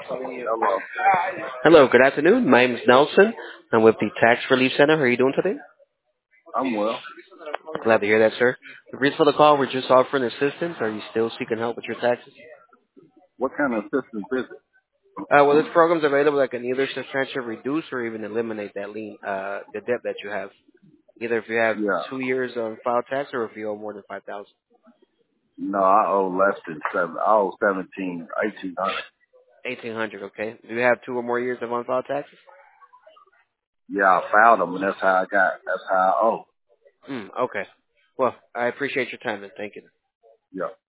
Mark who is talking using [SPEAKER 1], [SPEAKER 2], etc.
[SPEAKER 1] Hello.
[SPEAKER 2] Hello, good afternoon. My name is Nelson. I'm with the Tax Relief Center. How are you doing today?
[SPEAKER 1] I'm well.
[SPEAKER 2] Glad to hear that, sir. The reason for the call, we're just offering assistance. Are you still seeking help with your taxes?
[SPEAKER 1] What kind of assistance is it?
[SPEAKER 2] Well, this program's available that can either substantially reduce or even eliminate that the debt that you have. Either if you have
[SPEAKER 1] Yeah.
[SPEAKER 2] 2 years on file tax or if you owe more than 5,000.
[SPEAKER 1] No, I owe less than seven. I owe 1800.
[SPEAKER 2] 1,800, okay. Do you have 2 or more years of on file taxes?
[SPEAKER 1] Yeah, I filed them, and that's how I owe.
[SPEAKER 2] Okay. Well, I appreciate your time, and thank you.
[SPEAKER 1] Yeah.